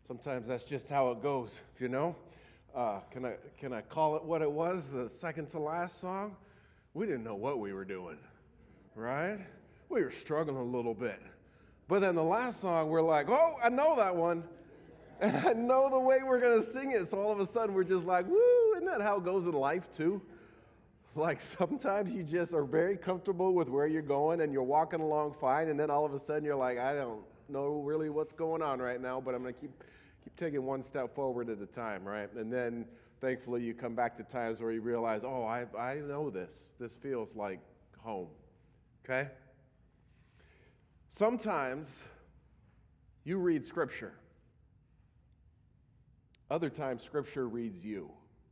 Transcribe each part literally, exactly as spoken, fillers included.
Sometimes that's just how it goes, you know. Uh, can I can I call it what it was? The second to last song, we didn't know what we were doing, right? We were struggling a little bit, but then the last song, we're like, oh, I know that one, and I know the way we're gonna sing it. So all of a sudden, we're just like, woo! Isn't that how it goes in life too? Like sometimes you just are very comfortable with where you're going, and you're walking along fine, and then all of a sudden you're like, I don't know really what's going on right now, but I'm gonna keep. Keep taking one step forward at a time, right? And then, thankfully, you come back to times where you realize, oh, I, I know this. This feels like home, okay? Sometimes you read Scripture. Other times, Scripture reads you.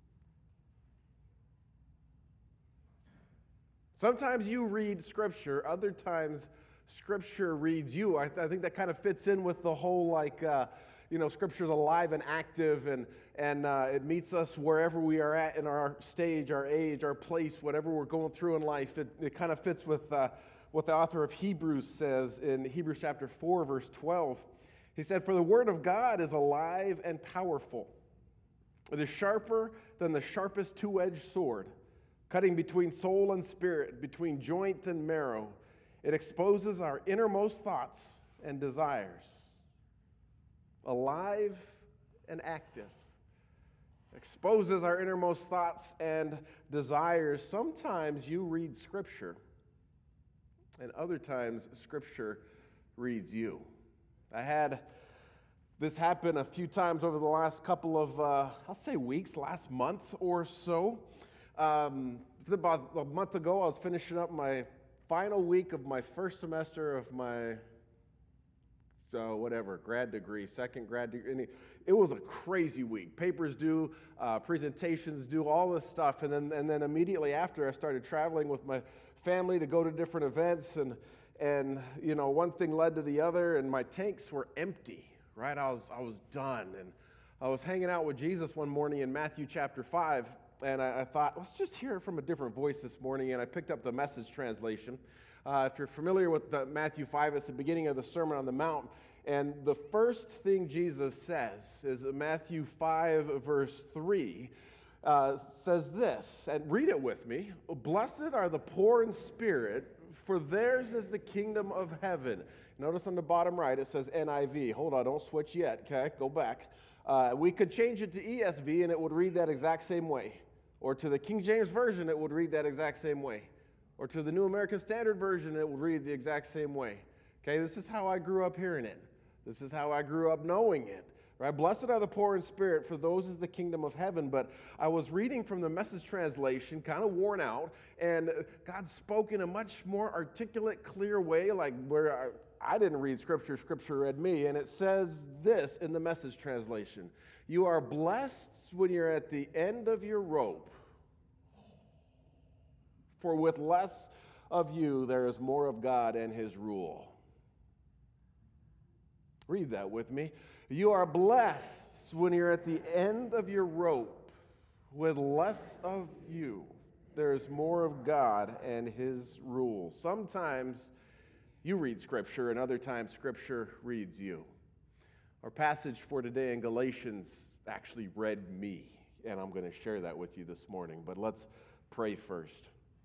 Sometimes you read Scripture. Other times, Scripture reads you. I, th- I think that kind of fits in with the whole, like, uh, you know, Scripture's alive and active, and and uh, it meets us wherever we are at in our stage, our age, our place, whatever we're going through in life. It, it kind of fits with uh, what the author of Hebrews says in Hebrews chapter four, verse twelve. He said, "For the word of God is alive and powerful. It is sharper than the sharpest two-edged sword, cutting between soul and spirit, between joint and marrow. It exposes our innermost thoughts and desires." Alive and active. Exposes our innermost thoughts and desires. Sometimes you read Scripture, and other times Scripture reads you. I had this happen a few times over the last couple of, uh, I'll say weeks, last month or so. Um, about a month ago, I was finishing up my final week of my first semester of my So whatever, grad degree, second grad degree. And it, it was a crazy week. Papers due, uh, presentations due, all this stuff. And then and then immediately after, I started traveling with my family to go to different events. And, and you know, one thing led to the other, and my tanks were empty, right? I was, I was done. And I was hanging out with Jesus one morning in Matthew chapter five. And I, I thought, let's just hear it from a different voice this morning. And I picked up the Message translation. Uh, if you're familiar with the Matthew five, it's the beginning of the Sermon on the Mount. And the first thing Jesus says is Matthew five, verse three, uh, says this, and read it with me. "Blessed are the poor in spirit, for theirs is the kingdom of heaven." Notice on the bottom right, it says N I V. Hold on, don't switch yet, okay? Go back. Uh, we could change it to E S V, and it would read that exact same way. Or to the King James Version, it would read that exact same way. Or to the New American Standard Version, it would read the exact same way. Okay, this is how I grew up hearing it. This is how I grew up knowing it. Right? Blessed are the poor in spirit, for those is the kingdom of heaven. But I was reading from the Message translation, kind of worn out, and God spoke in a much more articulate, clear way, like where I, I didn't read Scripture, Scripture read me. And it says this in the Message translation: "You are blessed when you're at the end of your rope, for with less of you there is more of God and His rule." Read that with me. You are blessed when you're at the end of your rope. With less of you, there's more of God and His rule. Sometimes you read Scripture, and other times Scripture reads you. Our passage for today in Galatians actually read me, and I'm going to share that with you this morning. But let's pray first.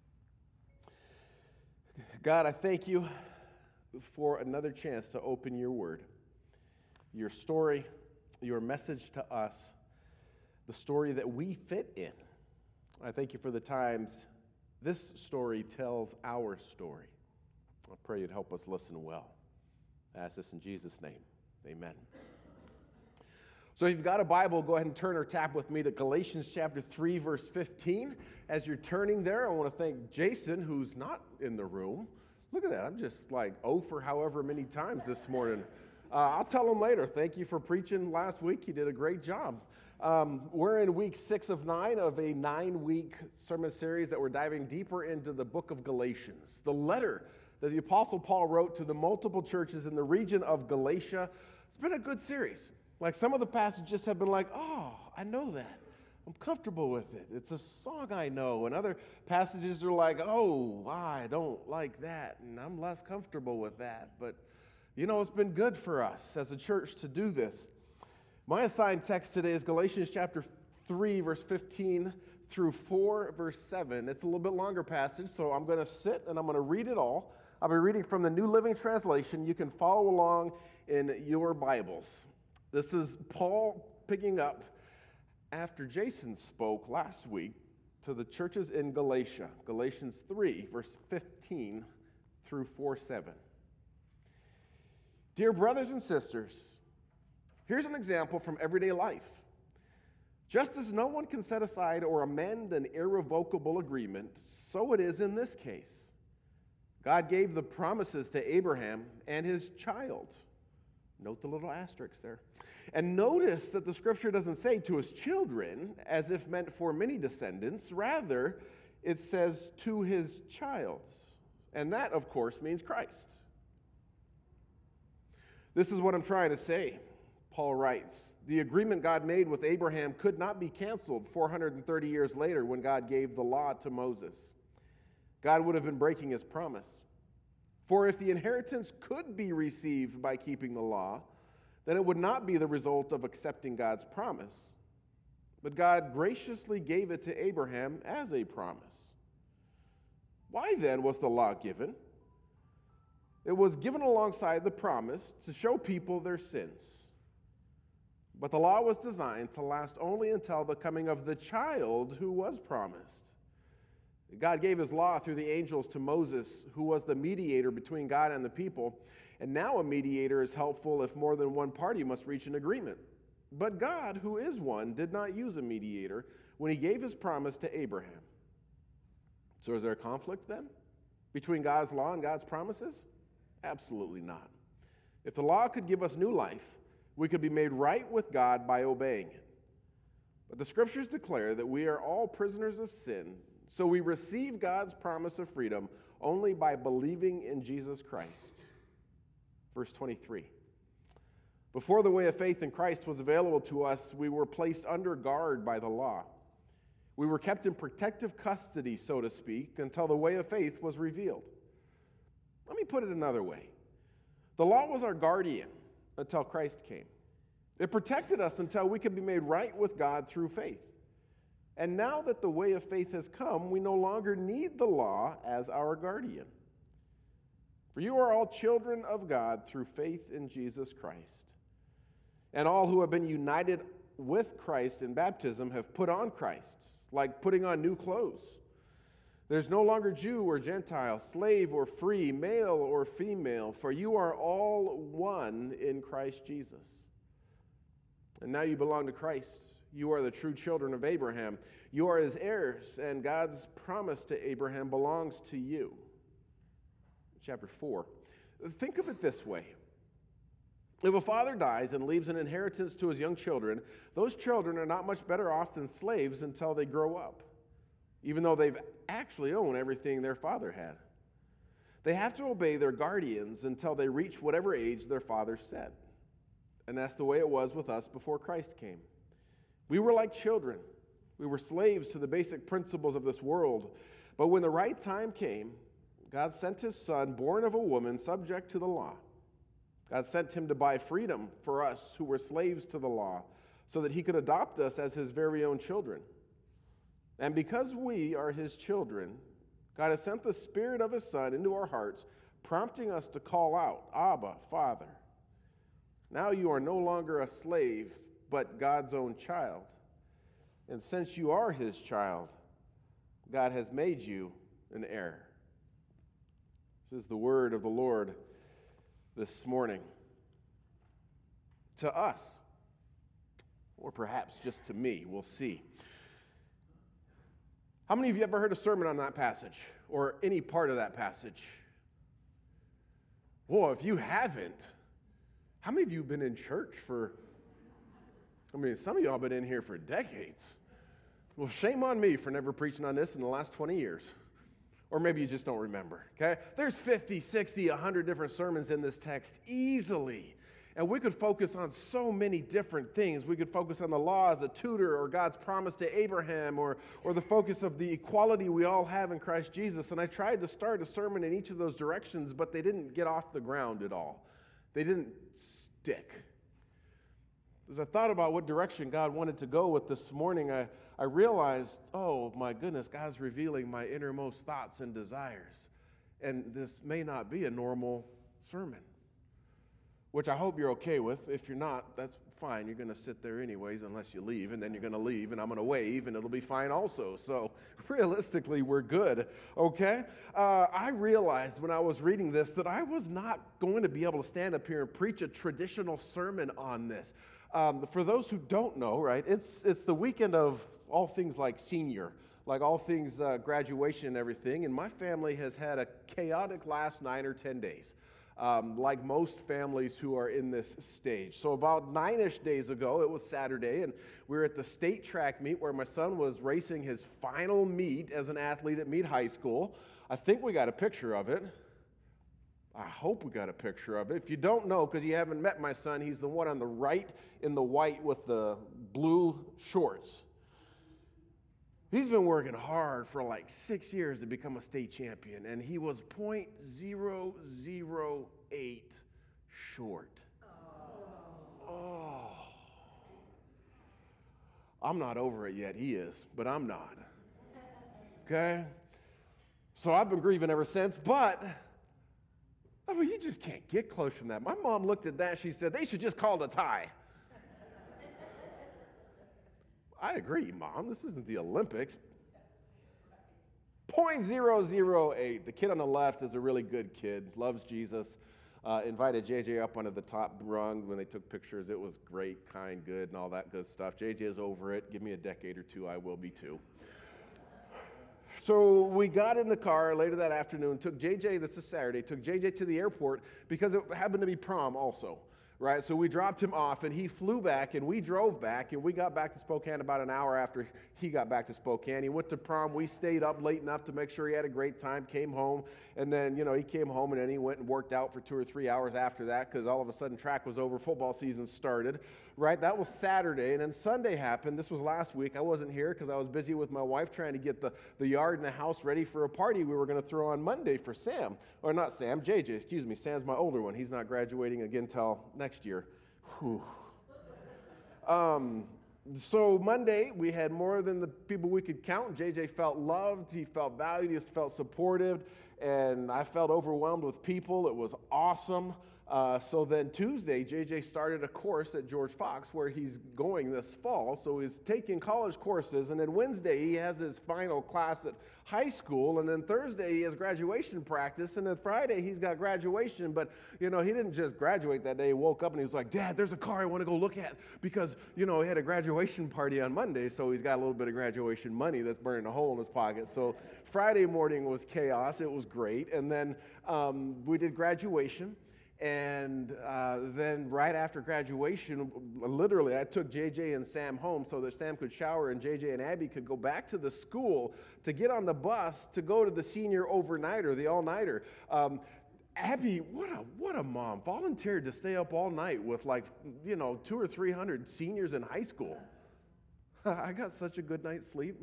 God, I thank you for another chance to open your word. Your story, your message to us, the story that we fit in. I thank you for the times this story tells our story. I pray you'd help us listen well. I ask this in Jesus' name. Amen. So if you've got a Bible, go ahead and turn or tap with me to Galatians chapter three, verse fifteen. As you're turning there, I want to thank Jason, who's not in the room. Look at that. I'm just like oh for however many times this morning. Uh, I'll tell him later. Thank you for preaching last week. You did a great job. Um, we're in week six of nine of a nine-week sermon series that we're diving deeper into the book of Galatians, the letter that the Apostle Paul wrote to the multiple churches in the region of Galatia. It's been a good series. Like some of the passages have been like, oh, I know that. I'm comfortable with it. It's a song I know. And other passages are like, oh, I don't like that, and I'm less comfortable with that. But you know, it's been good for us as a church to do this. My assigned text today is Galatians chapter three, verse fifteen through four, verse seven. It's a little bit longer passage, so I'm going to sit and I'm going to read it all. I'll be reading from the New Living Translation. You can follow along in your Bibles. This is Paul picking up after Jason spoke last week to the churches in Galatia, Galatians three, verse fifteen through four seven. Dear brothers and sisters, here's an example from everyday life. Just as no one can set aside or amend an irrevocable agreement, so it is in this case. God gave the promises to Abraham and his child. Note the little asterisk there. And notice that the scripture doesn't say to his children, as if meant for many descendants. Rather, it says to his child. And that, of course, means Christ. This is what I'm trying to say. Paul writes, the agreement God made with Abraham could not be canceled four hundred thirty years later when God gave the law to Moses. God would have been breaking his promise. For if the inheritance could be received by keeping the law, then it would not be the result of accepting God's promise. But God graciously gave it to Abraham as a promise. Why then was the law given? It was given alongside the promise to show people their sins. But the law was designed to last only until the coming of the child who was promised. God gave his law through the angels to Moses, who was the mediator between God and the people. And now a mediator is helpful if more than one party must reach an agreement. But God, who is one, did not use a mediator when he gave his promise to Abraham. So is there a conflict then between God's law and God's promises? Absolutely not. If the law could give us new life, we could be made right with God by obeying it. But the scriptures declare that we are all prisoners of sin, so we receive God's promise of freedom only by believing in Jesus Christ. Verse twenty-three. Before the way of faith in Christ was available to us, we were placed under guard by the law. We were kept in protective custody, so to speak, until the way of faith was revealed. Let me put it another way. The law was our guardian until Christ came. It protected us until we could be made right with God through faith. And now that the way of faith has come, we no longer need the law as our guardian. For you are all children of God through faith in Jesus Christ. And all who have been united with Christ in baptism have put on Christ, like putting on new clothes. There's no longer Jew or Gentile, slave or free, male or female, for you are all one in Christ Jesus. And now you belong to Christ. You are the true children of Abraham. You are his heirs, and God's promise to Abraham belongs to you. Chapter four. Think of it this way. If a father dies and leaves an inheritance to his young children, those children are not much better off than slaves until they grow up, even though they've actually owned everything their father had. They have to obey their guardians until they reach whatever age their father set. And that's the way it was with us before Christ came. We were like children. We were slaves to the basic principles of this world. But when the right time came, God sent his son, born of a woman, subject to the law. God sent him to buy freedom for us who were slaves to the law, so that he could adopt us as his very own children. And because we are his children, God has sent the Spirit of his Son into our hearts, prompting us to call out, Abba, Father. Now you are no longer a slave, but God's own child. And since you are his child, God has made you an heir. This is the word of the Lord this morning. To us, or perhaps just to me, we'll see. How many of you ever heard a sermon on that passage or any part of that passage? Well, if you haven't, how many of you have been in church for, I mean, some of y'all have been in here for decades. Well, shame on me for never preaching on this in the last twenty years. Or maybe you just don't remember, okay? There's fifty, sixty, one hundred different sermons in this text easily. And we could focus on so many different things. We could focus on the law as a tutor, or God's promise to Abraham, or, or the focus of the equality we all have in Christ Jesus. And I tried to start a sermon in each of those directions, but they didn't get off the ground at all. They didn't stick. As I thought about what direction God wanted to go with this morning, I, I realized, oh my goodness, God's revealing my innermost thoughts and desires. And this may not be a normal sermon, which I hope you're okay with. If you're not, that's fine. You're going to sit there anyways unless you leave, and then you're going to leave, and I'm going to wave, and it'll be fine also. So realistically, we're good, okay? Uh, I realized when I was reading this that I was not going to be able to stand up here and preach a traditional sermon on this. Um, for those who don't know, right, it's it's the weekend of all things like senior, like all things uh, graduation and everything, and my family has had a chaotic last nine or ten days. Um, like most families who are in this stage. So about nine-ish days ago, it was Saturday, and we were at the state track meet where my son was racing his final meet as an athlete at Meade High School. I think we got a picture of it. I hope we got a picture of it. If you don't know, because you haven't met my son, he's the one on the right in the white with the blue shorts. He's been working hard for like six years to become a state champion, and he was point zero zero eight short. Oh. oh. I'm not over it yet. He is, but I'm not. Okay? So I've been grieving ever since, but I mean, you just can't get closer than that. My mom looked at that. She said, they should just call it a tie. I agree, Mom. This isn't the Olympics. point zero zero eight. The kid on the left is a really good kid, loves Jesus. Uh, invited J J up onto the top rung when they took pictures. It was great, kind, good, and all that good stuff. J J is over it. Give me a decade or two, I will be too. So we got in the car later that afternoon, took J J, this is Saturday, took J J to the airport because it happened to be prom also. Right, so we dropped him off, and he flew back, and we drove back, and we got back to Spokane about an hour after he got back to Spokane. He went to prom. We stayed up late enough to make sure he had a great time, came home, and then, you know, he came home, and then he went and worked out for two or three hours after that because all of a sudden track was over, football season started, right? That was Saturday, and then Sunday happened. This was last week. I wasn't here because I was busy with my wife trying to get the, the yard and the house ready for a party we were going to throw on Monday for Sam, or not Sam, J J, excuse me. Sam's my older one. He's not graduating again till next year. Whew. Um, so Monday, we had more than the people we could count. J J felt loved, he felt valued, he felt supported, and I felt overwhelmed with people. It was awesome. Uh, so then Tuesday, J J started a course at George Fox where he's going this fall. So he's taking college courses, and then Wednesday he has his final class at high school, and then Thursday he has graduation practice, and then Friday he's got graduation. But, you know, he didn't just graduate that day. He woke up and he was like, Dad, there's a car I want to go look at because, you know, he had a graduation party on Monday, so he's got a little bit of graduation money that's burning a hole in his pocket. So Friday morning was chaos. It was great. And then um, we did graduation. And uh, then right after graduation, literally, I took J J and Sam home so that Sam could shower and J J and Abby could go back to the school to get on the bus to go to the senior overnighter, the all-nighter. Um, Abby, what a what a mom, volunteered to stay up all night with like, you know, two or three hundred seniors in high school. I got such a good night's sleep.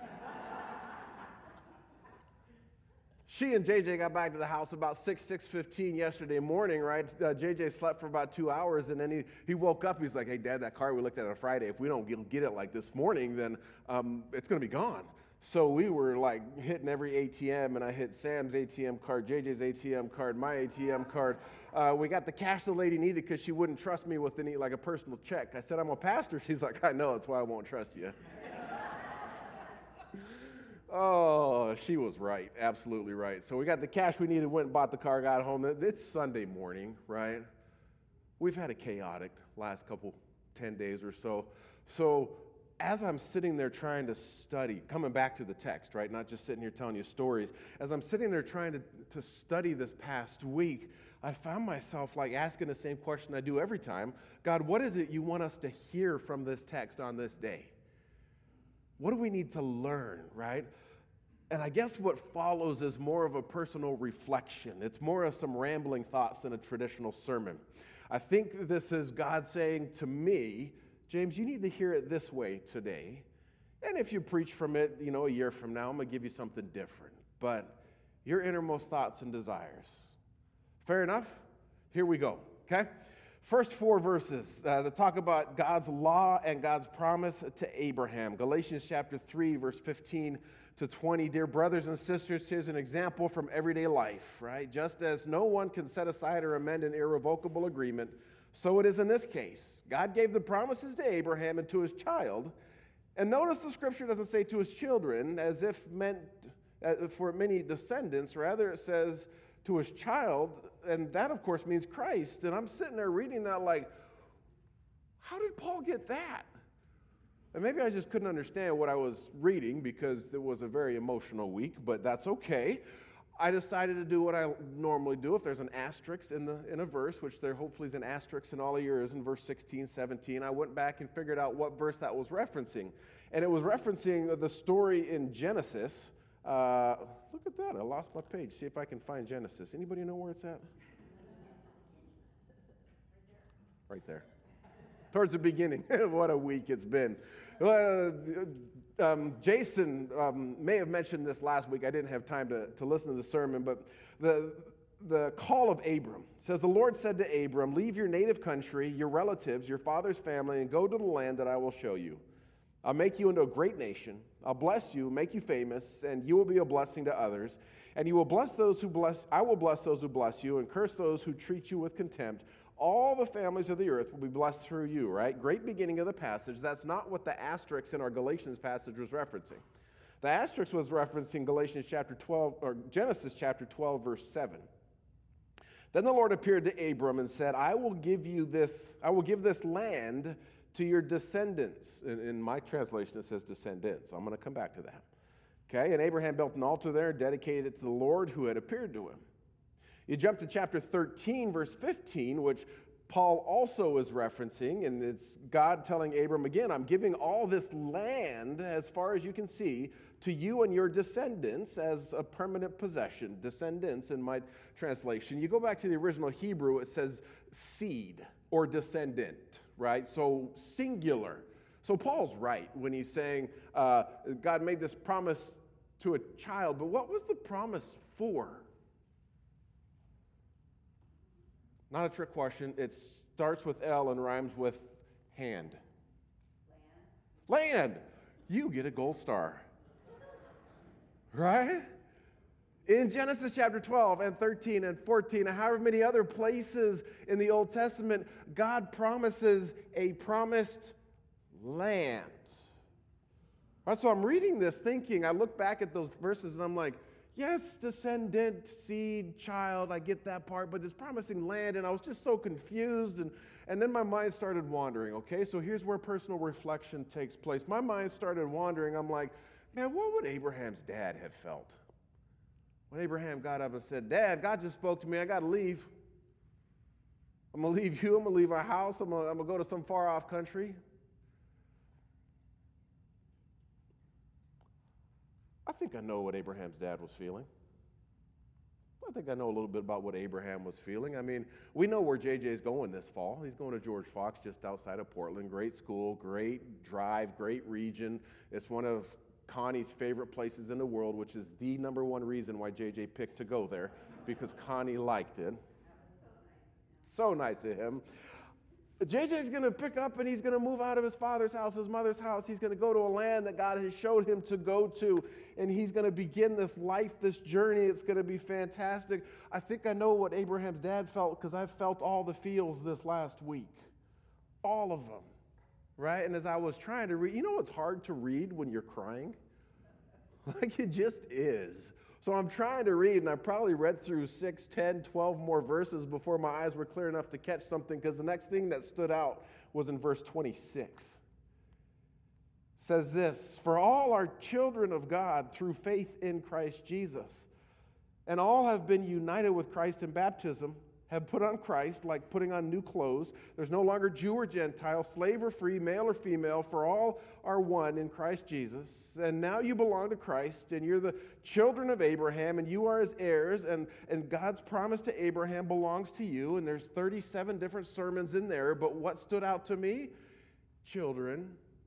She and J J got back to the house about six, six fifteen yesterday morning, right? Uh, J J slept for about two hours, and then he, he woke up. He's like, hey, Dad, that car we looked at on Friday, if we don't get, get it like this morning, then um, it's going to be gone. So we were like hitting every A T M, and I hit Sam's A T M card, J J's A T M card, my A T M card. Uh, we got the cash the lady needed because she wouldn't trust me with any, like a personal check. I said, I'm a pastor. She's like, I know, that's why I won't trust you. Oh, she was right, absolutely right. So we got the cash we needed, went and bought the car, got home. It's Sunday morning, right? We've had a chaotic last couple, ten days or so. So as I'm sitting there trying to study, coming back to the text, right, not just sitting here telling you stories, as I'm sitting there trying to, to study this past week, I found myself like asking the same question I do every time. God, what is it you want us to hear from this text on this day? What do we need to learn, right? And I guess what follows is more of a personal reflection. It's more of some rambling thoughts than a traditional sermon. I think this is God saying to me, James, you need to hear it this way today. And if you preach from it, you know, a year from now, I'm going to give you something different. But your innermost thoughts and desires. Fair enough? Here we go, okay? First four verses uh, that talk about God's law and God's promise to Abraham. Galatians chapter three, verse fifteen to twenty. Dear brothers and sisters, here's an example from everyday life, right? Just as no one can set aside or amend an irrevocable agreement, so it is in this case. God gave the promises to Abraham and to his child. And notice the scripture doesn't say to his children, as if meant for many descendants. Rather, it says to his child, and that, of course, means Christ. And I'm sitting there reading that like, how did Paul get that? And maybe I just couldn't understand what I was reading because it was a very emotional week, but that's okay. I decided to do what I normally do. If there's an asterisk in the in a verse, which there hopefully is an asterisk in all of yours in verse sixteen, seventeen, I went back and figured out what verse that was referencing. And it was referencing the story in Genesis. Uh, look at that. I lost my page. See if I can find Genesis. Anybody know where it's at? Right there. Towards the beginning. What a week it's been. Uh, um, Jason um, may have mentioned this last week. I didn't have time to, to listen to the sermon, but the, the call of Abram says, the Lord said to Abram, leave your native country, your relatives, your father's family, and go to the land that I will show you. I'll make you into a great nation. I'll bless you, make you famous, and you will be a blessing to others. And you will bless those who bless, I will bless those who bless you, and curse those who treat you with contempt. All the families of the earth will be blessed through you, right? Great beginning of the passage. That's not what the asterisk in our Galatians passage was referencing. The asterisk was referencing Galatians chapter twelve, or Genesis chapter twelve, verse seven. Then the Lord appeared to Abram and said, I will give you this, I will give this land to your descendants. In, in my translation, it says descendants. I'm going to come back to that. Okay, and Abraham built an altar there and dedicated it to the Lord who had appeared to him. You jump to chapter thirteen, verse fifteen, which Paul also is referencing, and it's God telling Abram again, I'm giving all this land, as far as you can see, to you and your descendants as a permanent possession. Descendants in my translation. You go back to the original Hebrew, it says seed or descendant, right? So singular. So Paul's right when he's saying uh, God made this promise to a child, but what was the promise for? Not a trick question. It starts with L and rhymes with hand. Land. Land. You get a gold star. Right? In Genesis chapter twelve and thirteen and fourteen and however many other places in the Old Testament, God promises a promised land. Right, so I'm reading this thinking, I look back at those verses and I'm like, yes, descendant, seed, child, I get that part, but it's promising land, and I was just so confused, and, and then my mind started wandering, okay? So here's where personal reflection takes place. My mind started wandering. I'm like, man, what would Abraham's dad have felt? When Abraham got up and said, Dad, God just spoke to me, I got to leave. I'm going to leave you, I'm going to leave our house, I'm going to go to some far-off country. I think I know what Abraham's dad was feeling. I think I know a little bit about what Abraham was feeling. I mean, we know where J J's going this fall. He's going to George Fox just outside of Portland. Great school, great drive, great region. It's one of Connie's favorite places in the world, which is the number one reason why J J picked to go there, because Connie liked it. So nice of him. J J's going to pick up and he's going to move out of his father's house, his mother's house. He's going to go to a land that God has showed him to go to, and he's going to begin this life, this journey. It's going to be fantastic. I think I know what Abraham's dad felt because I've felt all the feels this last week. All of them, right? And as I was trying to read, you know what's hard to read when you're crying? Like it just is. So I'm trying to read, and I probably read through six, ten, twelve more verses before my eyes were clear enough to catch something, because the next thing that stood out was in verse twenty-six. It says this, for all are children of God through faith in Christ Jesus, and all have been united with Christ in baptism, have put on Christ like putting on new clothes. There's no longer Jew or Gentile, slave or free, male or female, for all are one in Christ Jesus. And now you belong to Christ, and you're the children of Abraham, and you are his heirs, and, and God's promise to Abraham belongs to you. And there's thirty-seven different sermons in there, but what stood out to me? Children,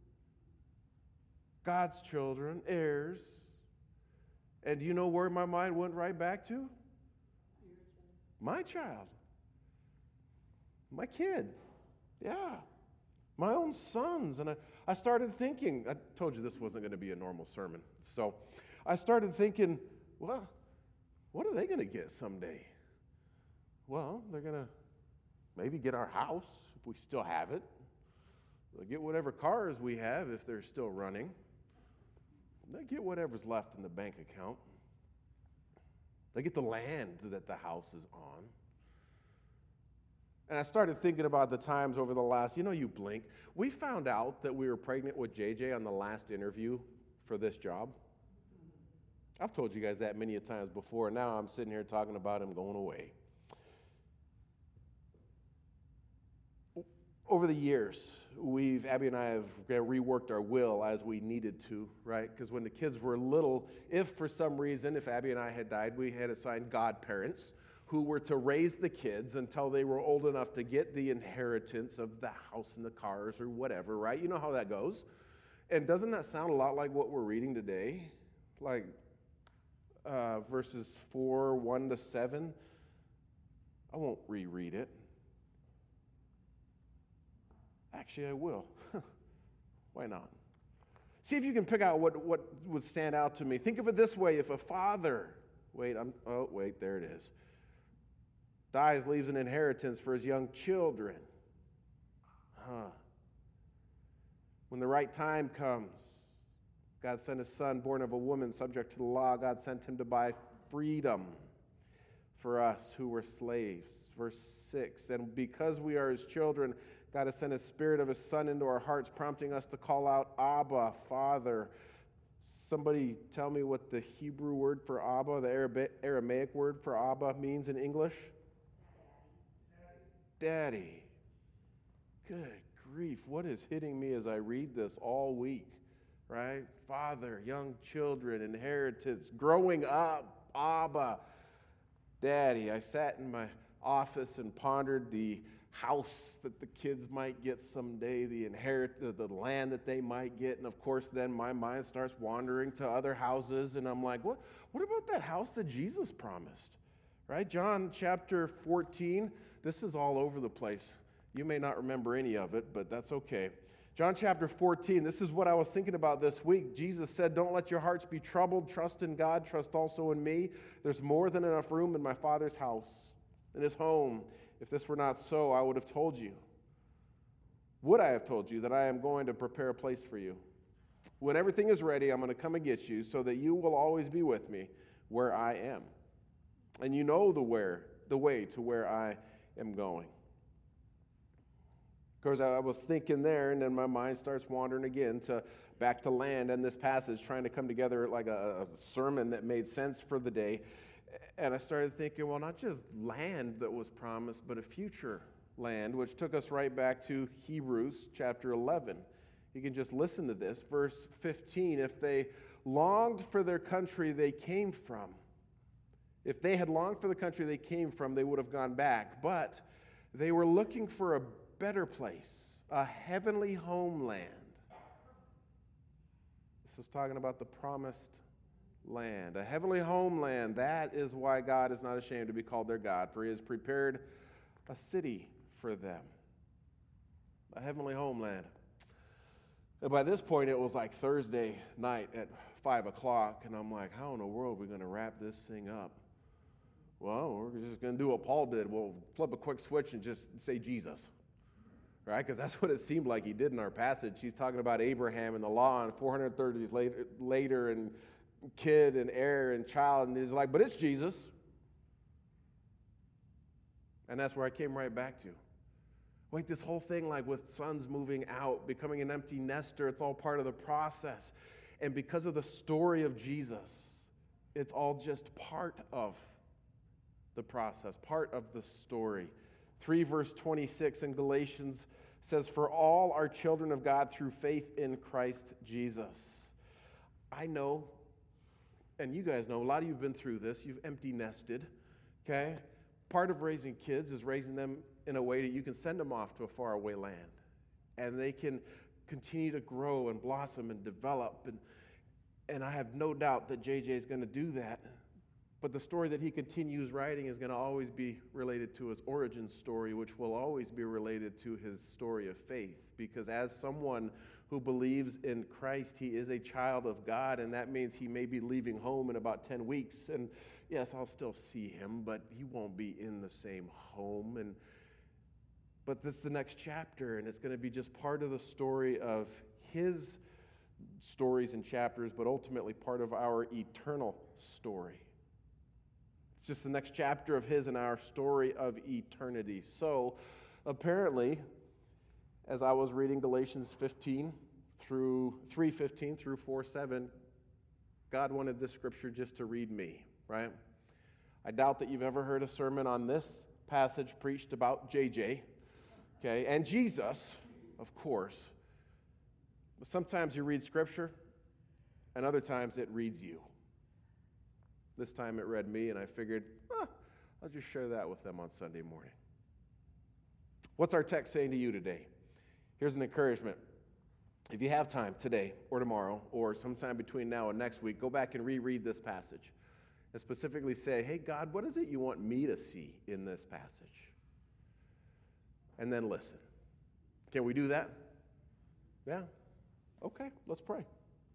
God's children, heirs. And do you know where my mind went right back to? My child. My kid. Yeah. My own sons. And I, I started thinking, I told you this wasn't going to be a normal sermon. So I started thinking, well, what are they going to get someday? Well, they're going to maybe get our house if we still have it. They'll get whatever cars we have if they're still running. They get whatever's left in the bank account. They get the land that the house is on. And I started thinking about the times over the last, you know, you blink. We found out that we were pregnant with J J on the last interview for this job. I've told you guys that many a times before. Now I'm sitting here talking about him going away. Over the years, we've, Abby and I have reworked our will as we needed to, right? Because when the kids were little, if for some reason, if Abby and I had died, we had assigned godparents who were to raise the kids until they were old enough to get the inheritance of the house and the cars or whatever, right? You know how that goes. And doesn't that sound a lot like what we're reading today? Like uh, verses four, one to seven. I won't reread it. Actually, I will. Why not? See if you can pick out what, what would stand out to me. Think of it this way. If a father, wait, I'm, oh, wait, there it is, dies, leaves an inheritance for his young children. Huh. When the right time comes, God sent his son, born of a woman, subject to the law. God sent him to buy freedom for us who were slaves. Verse six, and because we are his children, God has sent his spirit of his son into our hearts, prompting us to call out, Abba, Father. Somebody tell me what the Hebrew word for Abba, the Aramaic word for Abba means in English? Daddy. Good grief, what is hitting me as I read this all week, right? Father, young children, inheritance, growing up, Abba, Daddy. I sat in my office and pondered the house that the kids might get someday, the inherit the, the land that they might get, and of course then my mind starts wandering to other houses, and I'm like, what what about that house that Jesus promised? Right? John chapter fourteen, this is all over the place. You may not remember any of it, but that's okay. John chapter fourteen, this is what I was thinking about this week. Jesus said, don't let your hearts be troubled, trust in God, trust also in me. There's more than enough room in my Father's house, in his home. If this were not so, I would have told you. Would I have told you that I am going to prepare a place for you? When everything is ready, I'm going to come and get you so that you will always be with me where I am. And you know the where, the way to where I am going. Of course, I was thinking there, and then my mind starts wandering again to back to land and this passage, trying to come together like a, a sermon that made sense for the day. And I started thinking, well, not just land that was promised, but a future land, which took us right back to Hebrews chapter eleven. You can just listen to this. Verse fifteen, if they longed for their country they came from, if they had longed for the country they came from, they would have gone back. But they were looking for a better place, a heavenly homeland. This is talking about the promised land, a heavenly homeland. That is why God is not ashamed to be called their God, for he has prepared a city for them, a heavenly homeland. And by this point, it was like Thursday night at five o'clock, and I'm like, how in the world are we going to wrap this thing up? Well, we're just going to do what Paul did. We'll flip a quick switch and just say Jesus, right? Because that's what it seemed like he did in our passage. He's talking about Abraham and the law, and four hundred thirty years later, later and kid and heir and child, and he's like, but it's Jesus. And that's where I came right back to. Wait, this whole thing like with sons moving out, becoming an empty nester, it's all part of the process. And because of the story of Jesus, it's all just part of the process, part of the story. three verse twenty-six in Galatians says, for all are children of God through faith in Christ Jesus. I know, and you guys know, a lot of you have been through this. You've empty nested, okay? Part of raising kids is raising them in a way that you can send them off to a faraway land, and they can continue to grow and blossom and develop. And, and I have no doubt that J J is going to do that. But the story that he continues writing is going to always be related to his origin story, which will always be related to his story of faith. Because as someone who believes in Christ, he is a child of God, and that means he may be leaving home in about ten weeks. And yes, I'll still see him, but he won't be in the same home. And but this is the next chapter, and it's going to be just part of the story of his stories and chapters, but ultimately part of our eternal story. It's just the next chapter of his and our story of eternity. So, apparently, as I was reading Galatians fifteen through three fifteen through four seven, God wanted this scripture just to read me, right? I doubt that you've ever heard a sermon on this passage preached about J J, okay, and Jesus, of course. But sometimes you read scripture, and other times it reads you. This time it read me, and I figured, ah, I'll just share that with them on Sunday morning. What's our text saying to you today? Here's an encouragement. If you have time today or tomorrow or sometime between now and next week, go back and reread this passage and specifically say, hey, God, what is it you want me to see in this passage? And then listen. Can we do that? Yeah? Okay, let's pray.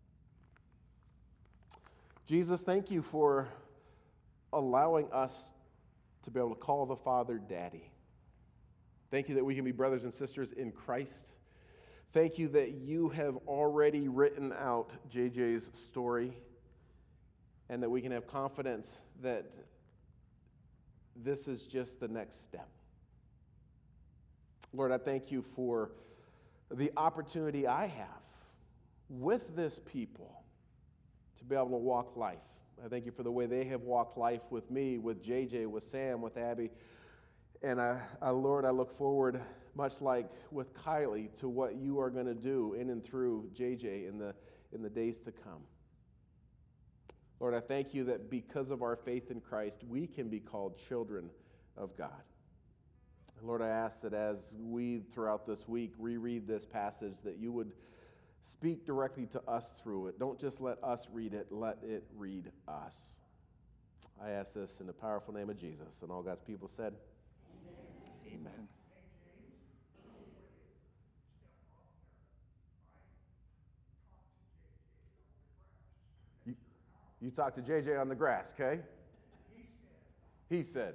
Jesus, thank you for allowing us to be able to call the Father Daddy. Thank you that we can be brothers and sisters in Christ. Thank you that you have already written out J J's story and that we can have confidence that this is just the next step. Lord, I thank you for the opportunity I have with this people to be able to walk life. I thank you for the way they have walked life with me, with J J, with Sam, with Abby. And I, I, Lord, I look forward, much like with Kylie, to what you are going to do in and through J J in the, in the days to come. Lord, I thank you that because of our faith in Christ, we can be called children of God. And Lord, I ask that as we, throughout this week, reread this passage, that you would speak directly to us through it. Don't just let us read it, let it read us. I ask this in the powerful name of Jesus. And all God's people said, Amen. Amen. You, you talked to J J on the grass, okay? He said.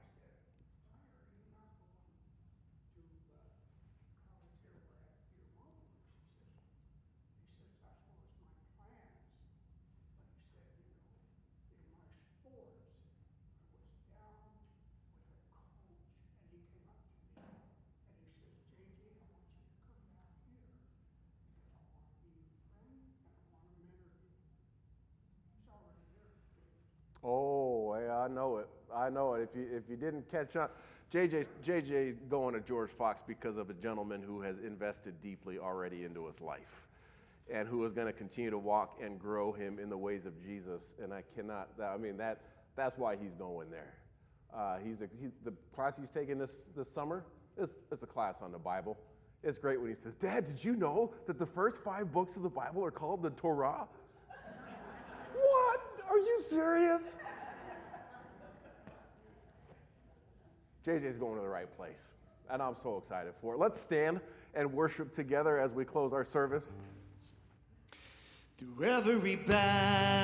Oh, yeah, I know it. I know it. If you if you didn't catch on, J J J J going to George Fox because of a gentleman who has invested deeply already into his life, and who is going to continue to walk and grow him in the ways of Jesus. And I cannot. I mean that that's why he's going there. Uh, he's, a, he's the class he's taking this this summer is it's a class on the Bible. It's great when he says, "Dad, did you know that the first five books of the Bible are called the Torah?" What? Are you serious? J J's going to the right place, and I'm so excited for it. Let's stand and worship together as we close our service. Through every battle.